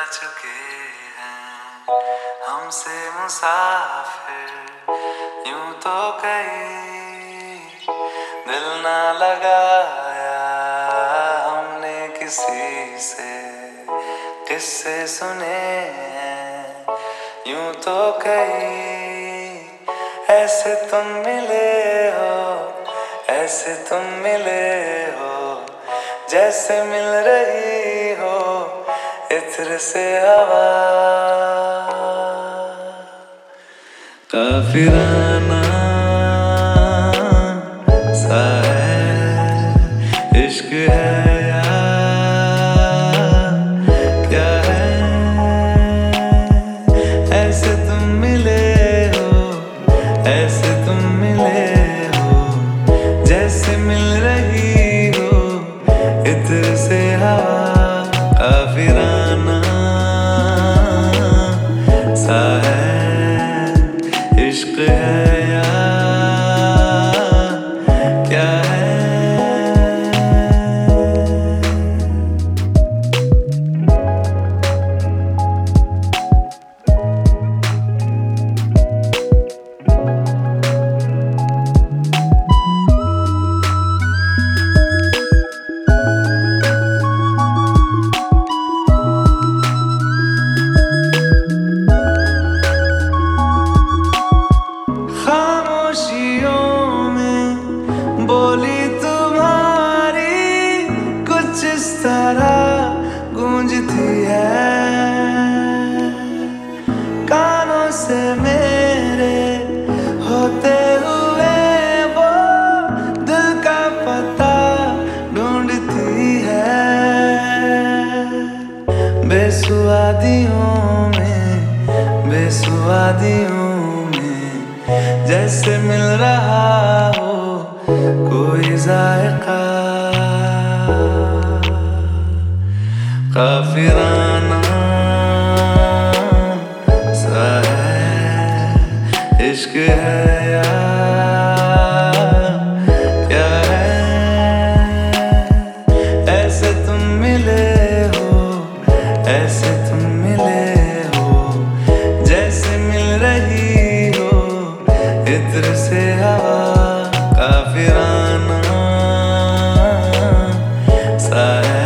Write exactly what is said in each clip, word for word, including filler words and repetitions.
चुके हैं हमसे मुसाफिर, यूं तो कहीं दिल ना लगाया हमने किसी से, किस्से सुने हैं यूं तो कहीं। ऐसे तुम मिले हो, ऐसे तुम मिले हो, जैसे मिल रही हो इत्र से हवा। काफिराना सा है इश्क है या क्या है। ऐसे तुम मिले हो, ऐसे तुम मिले हो, जैसे मिल रही हो इत्र से हवा। काफिराना सा है इश्क है या क्या है। बोली तुम्हारी कुछ इस तरह गूंजती है कानों से मेरे होते हुए, वो दिल का पता ढूंढती है। बेसुआदियों में, बेसुआदियों में जैसे मिल रहा हो कोई जायका। काफिराना सा है इश्क है या क्या है। ऐसे तुम मिले हो, ऐसे तुम मिले हो, जैसे मिल रही हो इत्र से हवा। काफिराना सा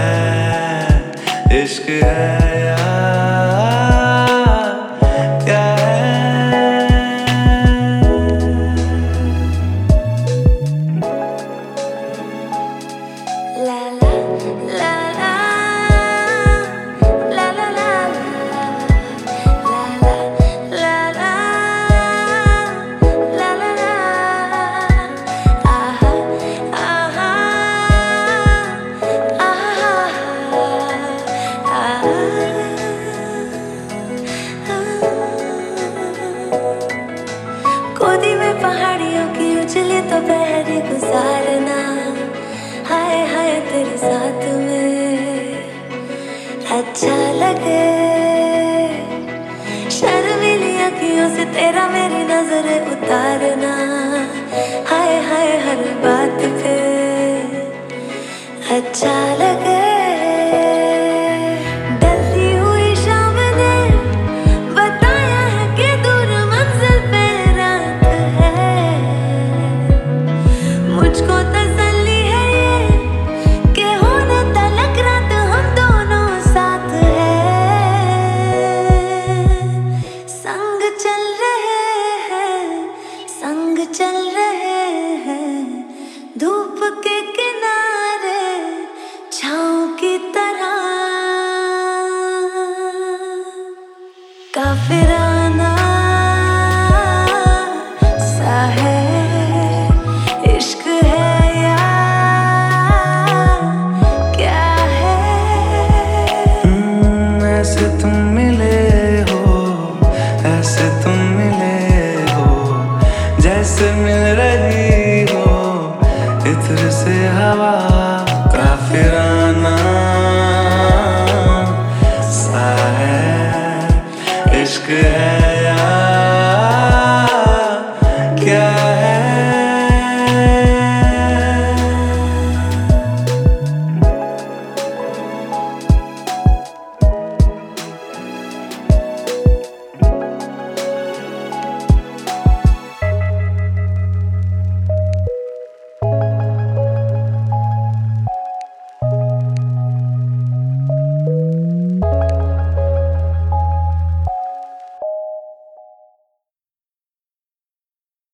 है इश्क है या क्या है। ला ला ला ला ला ला ला गोदी में पहाड़ियों की उजली तो बहरी गुजारना, हाय हाय तेरे साथ में अच्छा लगे। शर्मीली अखियों से तेरा मेरी नजरें उतारना, हाय हाय हर बात पे अच्छा लगे।